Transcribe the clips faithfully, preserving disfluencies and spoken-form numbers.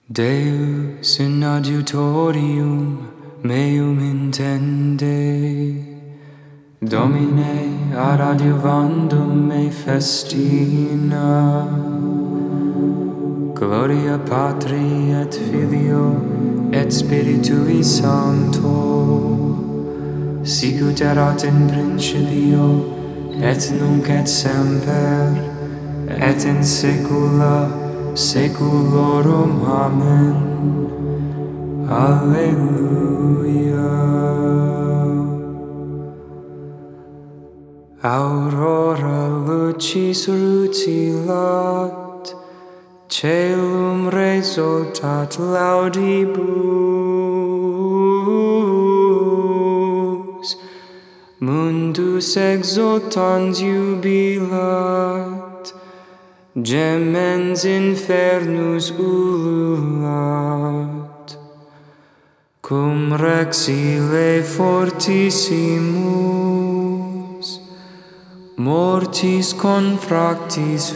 Deus in adiutorium meum intende, Domine ad adiuvandum me festina. Gloria Patri et Filio et Spiritui Sancto, sicut erat in principio et nunc et semper et in saecula saeculorum. Amen. Alleluia. Aurora lucis rutilat, caelum resultat laudibus, mundus exultans jubilat, gemens infernus ululat, cum rex ille fortissimus, mortis confractis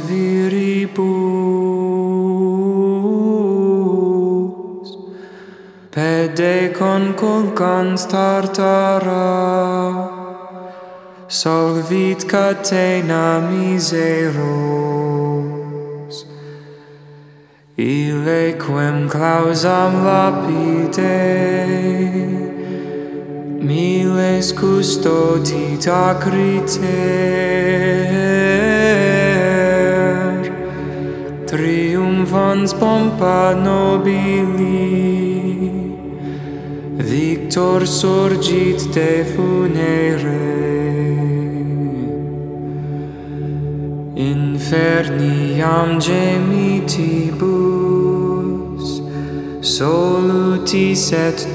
viribus, pede conculcans tartara, solvit catena miseros, ille quem clausam lapide, miles custodit acriter, triumphans pompa nobili, victor surgit de funere. Inferniam gemitibus, solutis et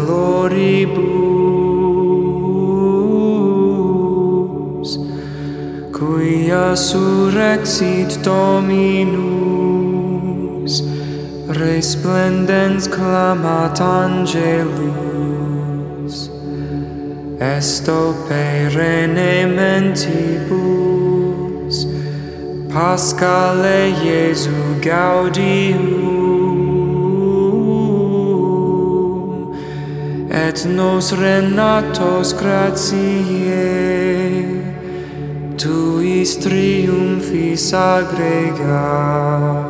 doloribus, quia surrexit Dominus, resplendens clamat angelus, esto perenne mentibus, Paschale Iesu gaudium, et nos renatos gratiae, tuis triumphis aggrega.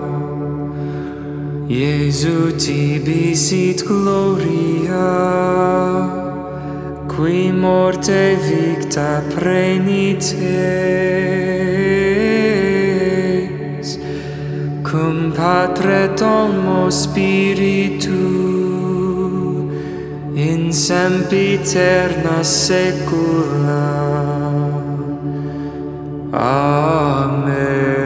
Iesu tibi sit gloria, qui morte victa prenites, cum Patre Domo Spiritu, in sempiterna saecula. Amen.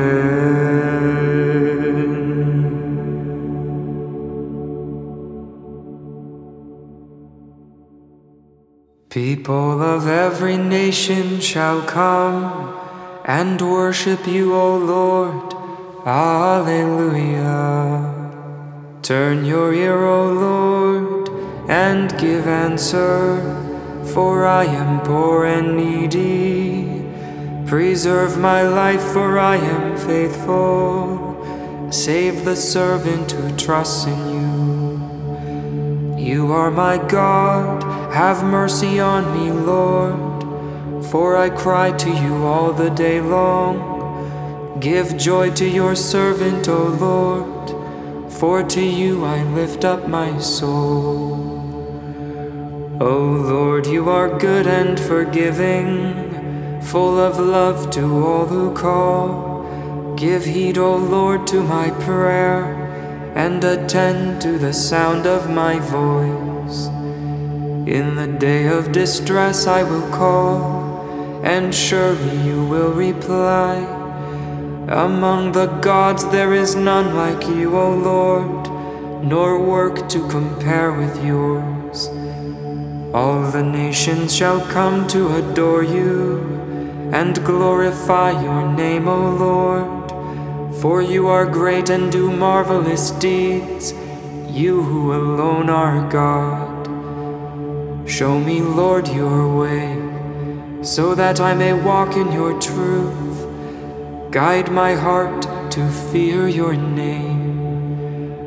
People of every nation shall come and worship you, O Lord. Alleluia. Turn your ear, O Lord, and give answer, for I am poor and needy. Preserve my life, for I am faithful. Save the servant who trusts in you. You are my God, have mercy on me, Lord, for I cry to you all the day long. Give joy to your servant, O Lord, for to you I lift up my soul. O Lord, you are good and forgiving, full of love to all who call. Give heed, O Lord, to my prayer, and attend to the sound of my voice. In the day of distress I will call, and surely you will reply. Among the gods there is none like you, O Lord, nor work to compare with yours. All the nations shall come to adore you, and glorify your name, O Lord. For you are great and do marvelous deeds, you who alone are God. Show me, Lord, your way, so that I may walk in your truth. Guide my heart to fear your name.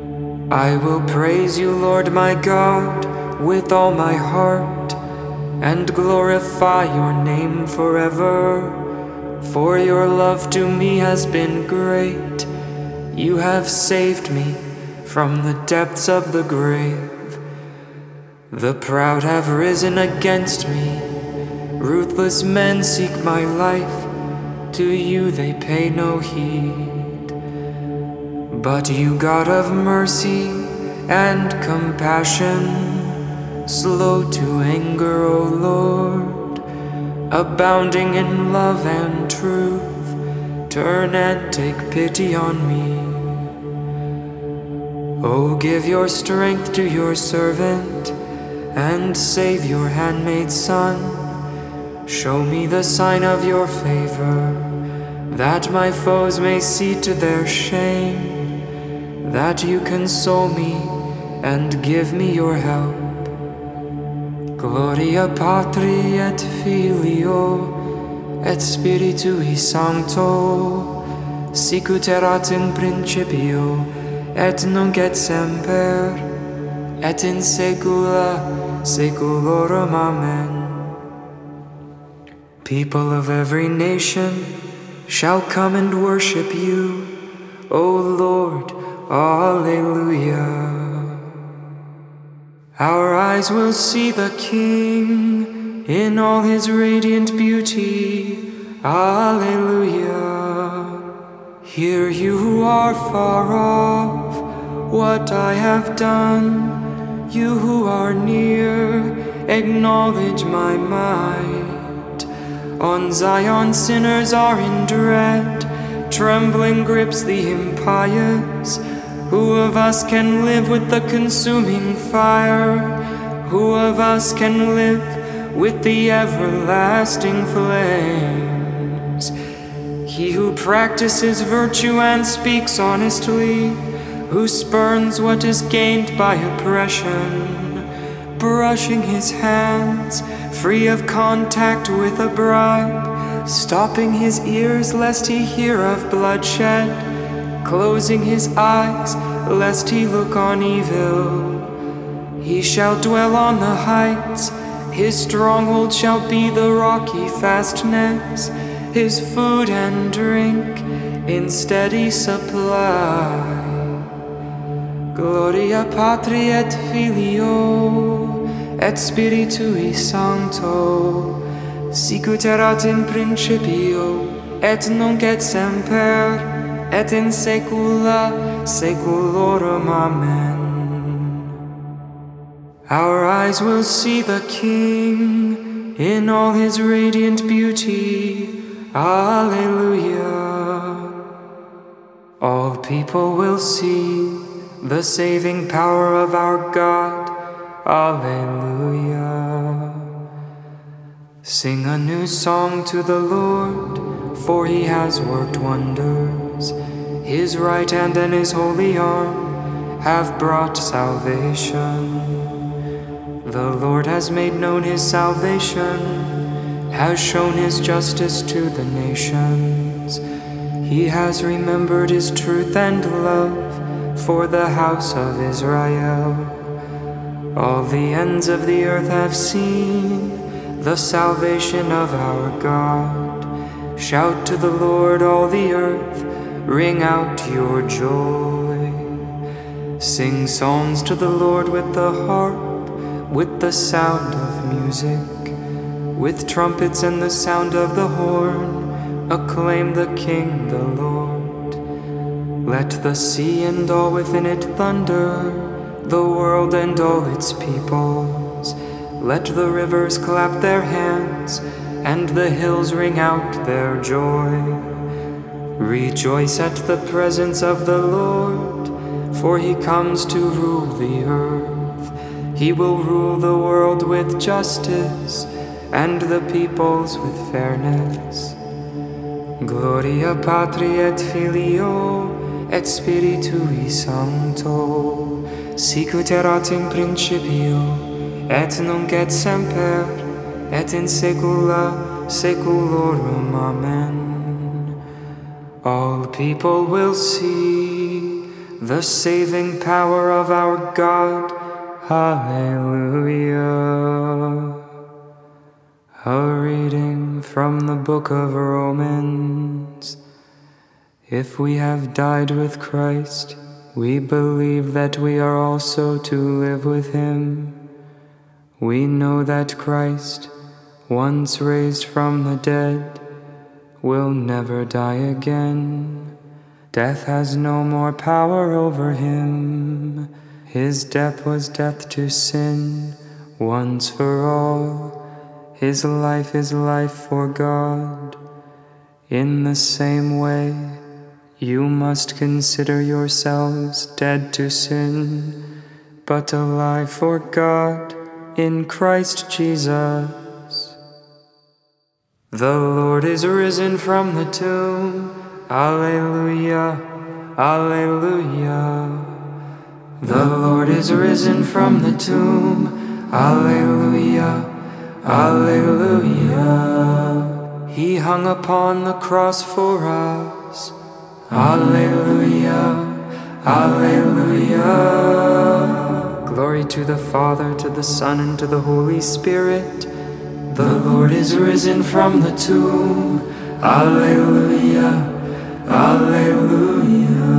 I will praise you, Lord my God, with all my heart, and glorify your name forever. For your love to me has been great. You have saved me from the depths of the grave. The proud have risen against me. Ruthless men seek my life. To you they pay no heed. But you, God of mercy and compassion, slow to anger, O Lord, abounding in love and truth, turn and take pity on me. Oh, give your strength to your servant, and save your handmaid's son. Show me the sign of your favor, that my foes may see to their shame, that you console me and give me your help. Gloria Patri et Filio et Spiritui Sancto, sicut erat in principio et nunc et semper et in saecula saeculorum. Amen. People of every nation shall come and worship you, O Lord. Alleluia. Our eyes will see the King in all his radiant beauty. Alleluia. Hear you who are far off what I have done. You who are near, acknowledge my might. On Zion sinners are in dread, trembling grips the impious. Who of us can live with the consuming fire? Who of us can live with the everlasting flames? He who practices virtue and speaks honestly, who spurns what is gained by oppression, brushing his hands, free of contact with a bribe, stopping his ears lest he hear of bloodshed, closing his eyes lest he look on evil. He shall dwell on the heights, his stronghold shall be the rocky fastness, his food and drink in steady supply. Gloria Patri et Filio et Spiritui Sancto, sicut erat in principio et nunc et semper et in saecula saeculorum. Amen. Our eyes will see the King in all his radiant beauty. Alleluia. All people will see the saving power of our God. Alleluia. Sing a new song to the Lord, for he has worked wonders. His right hand and his holy arm have brought salvation. The Lord has made known his salvation, has shown his justice to the nations. He has remembered his truth and love for the house of Israel. All the ends of the earth have seen the salvation of our God. Shout to the Lord, all the earth, ring out your joy. Sing psalms to the Lord with the harp, with the sound of music, with trumpets and the sound of the horn, acclaim the King, the Lord. Let the sea and all within it thunder, the world and all its peoples. Let the rivers clap their hands, and the hills ring out their joy. Rejoice at the presence of the Lord, for he comes to rule the earth. He will rule the world with justice, and the peoples with fairness. Gloria Patri et Filio et Spiritui Sancto, sicut erat in principio et nunc et semper et in saecula saeculorum. Amen. All people will see the saving power of our God. Hallelujah. A reading from the book of Romans. If we have died with Christ, we believe that we are also to live with him. We know that Christ, once raised from the dead, will never die again. Death has no more power over him. His death was death to sin, once for all. His life is life for God. In the same way, you must consider yourselves dead to sin, but alive for God in Christ Jesus. The Lord is risen from the tomb. Alleluia, alleluia. The Lord is risen from the tomb. Alleluia, alleluia. He hung upon the cross for us. Alleluia, alleluia. Glory to the Father, to the Son, and to the Holy Spirit. The Lord is risen from the tomb. Alleluia, alleluia.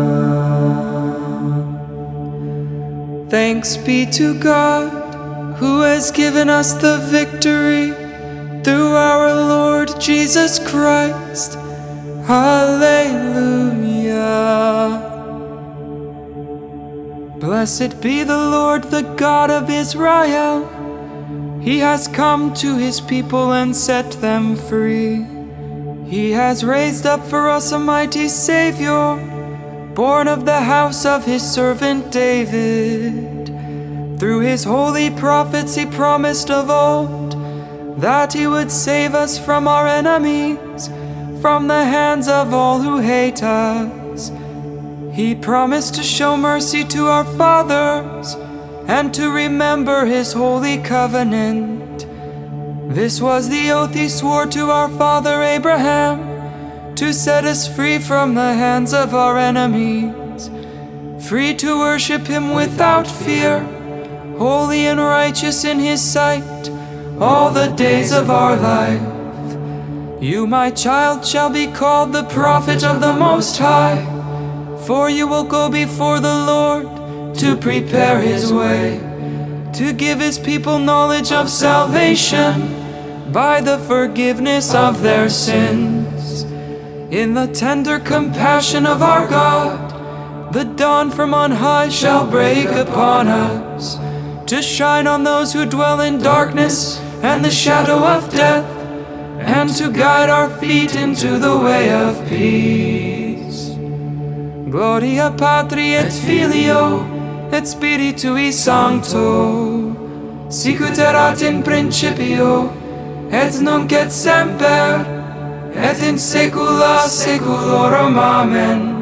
Thanks be to God, who has given us the victory through our Lord Jesus Christ. Hallelujah. Blessed be the Lord, the God of Israel. He has come to his people and set them free. He has raised up for us a mighty Savior, born of the house of his servant David. Through his holy prophets he promised of old that he would save us from our enemies, from the hands of all who hate us. He promised to show mercy to our fathers and to remember his holy covenant. This was the oath he swore to our father Abraham, to set us free from the hands of our enemies, free to worship him without fear, holy and righteous in his sight, all the days of our life. You, my child, shall be called the prophet of the Most High, for you will go before the Lord to prepare his way, to give his people knowledge of salvation by the forgiveness of their sins. In the tender compassion of our God, the dawn from on high shall break upon us, to shine on those who dwell in darkness and the shadow of death, and to guide our feet into the way of peace. Gloria Patri et Filio et Spiritui Sancto, sicut erat in principio, et nunc et semper, et in saecula saeculorum. Amen.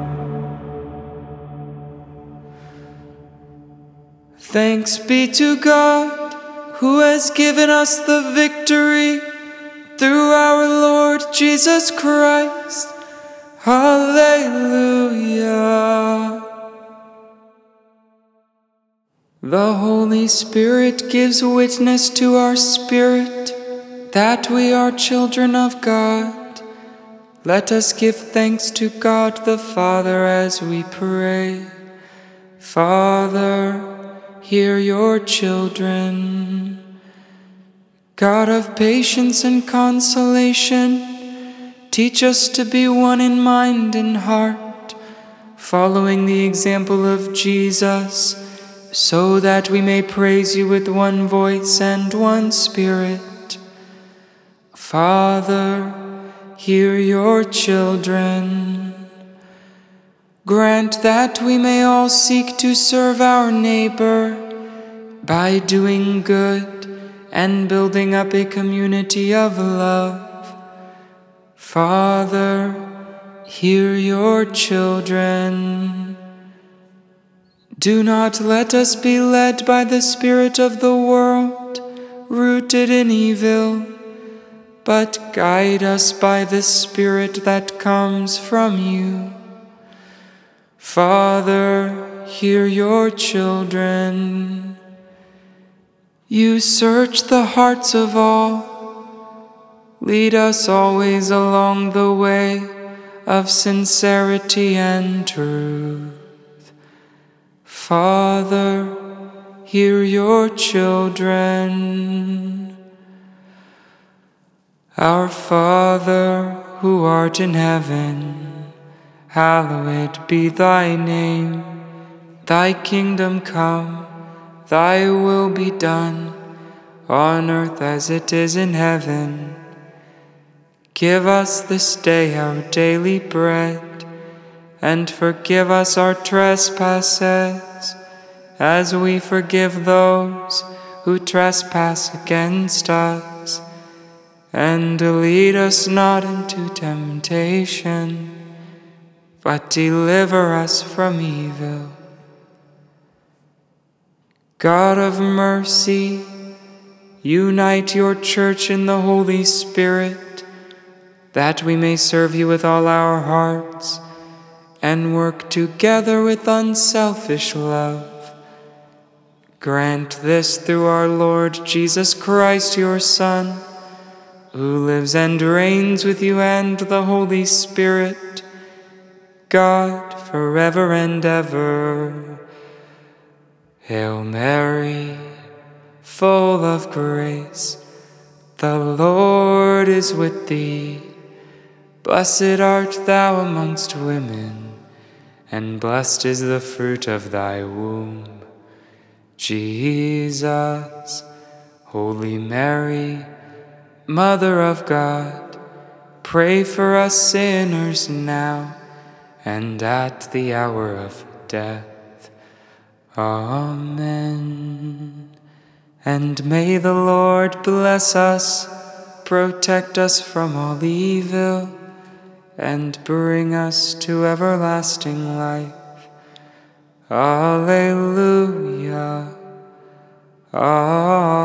Thanks be to God, who has given us the victory through our Lord Jesus Christ. Hallelujah. The Holy Spirit gives witness to our spirit that we are children of God. Let us give thanks to God the Father as we pray. Father, hear your children. God of patience and consolation, teach us to be one in mind and heart, following the example of Jesus, so that we may praise you with one voice and one spirit. Father, hear your children. Grant that we may all seek to serve our neighbor by doing good and building up a community of love. Father, hear your children. Do not let us be led by the spirit of the world, rooted in evil, but guide us by the Spirit that comes from you. Father, hear your children. You search the hearts of all. Lead us always along the way of sincerity and truth. Father, hear your children. Our Father, who art in heaven, hallowed be thy name. Thy kingdom come, thy will be done, on earth as it is in heaven. Give us this day our daily bread, and forgive us our trespasses, as we forgive those who trespass against us. And lead us not into temptation, but deliver us from evil. God of mercy, unite your church in the Holy Spirit, that we may serve you with all our hearts, and work together with unselfish love. Grant this through our Lord Jesus Christ, your Son, who lives and reigns with you and the Holy Spirit, God, forever and ever. Hail Mary, full of grace, the Lord is with thee. Blessed art thou amongst women, and blessed is the fruit of thy womb. Jesus, Holy Mary, Mother of God, pray for us sinners now and at the hour of death. Amen. And may the Lord bless us, protect us from all evil, and bring us to everlasting life. Alleluia. Amen.